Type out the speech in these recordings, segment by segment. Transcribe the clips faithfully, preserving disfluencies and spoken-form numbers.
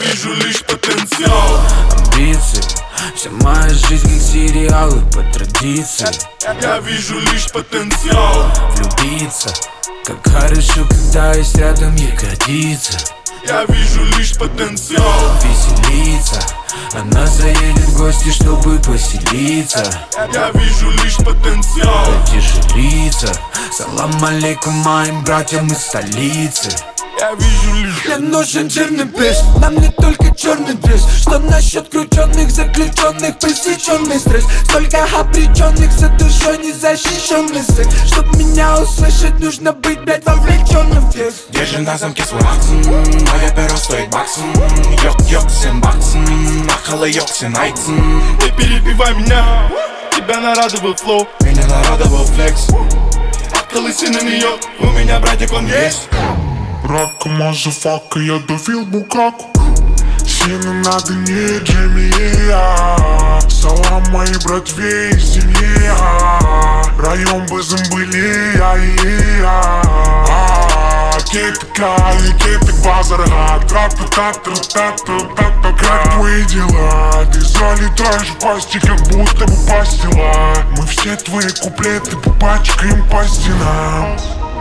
вижу лишь потенциал. Амбиции, вся моя жизнь как сериалы по традиции. Я вижу лишь потенциал. Влюбиться, как хорошо, когда есть рядом ягодица. Я вижу лишь потенциал. Веселиться, она заедет в гости, чтобы поселиться. Я вижу лишь потенциал. Потяжелиться, салам алейкум моим братьям из столицы. Я вижу лишь. Мне нужен жирный бес, нам не только черный дресс. Что насчет крученных, заключенных, пресеченный стресс? Столько обреченных, за душой незащищенный секс. Чтоб меня услышать, нужно быть, блядь, вовлеченным в текст. Держим на замке свой акцент, мое перо стоит баксом. Йок-йок, всем баксом, нахалайок, все найцем. Не перебивай меня, тебя нарадовал флоу, Меня нарадовал флекс, колыси на нее. у меня братик он есть. Рака, мазафака, я довел Букаку. Сильно надо не Джимми, я. Салам моей братве из семьи. Район Базамбыли, я. Кетка, и кеток базар. Та-та-та-та-та-та-та. Как твои дела? Ты залетаешь в пасти, как будто бы пастила. Мы все твои куплеты попачкаем по стенам.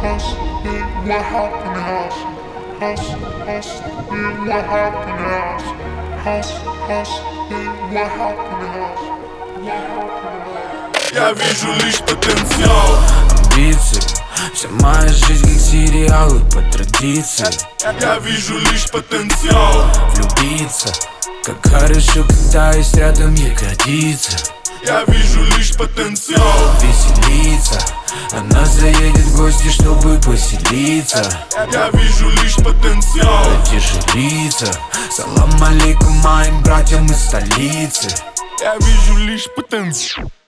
What happened to us? Us, us, what happened to us? Us, us, what happened to us? What happened to us? Я вижу лишь потенциал. Амбиции, вся моя жизнь как сериалы по традиции. Я вижу лишь потенциал. Влюбиться, как хорошо, когда есть рядом ягодица. Я вижу лишь потенциал. Веселиться, она заедет в гости, чтобы поселиться. Я вижу лишь потенциал. Потяжелиться, салам алейкум моим братьям из столицы. Я вижу лишь потенциал.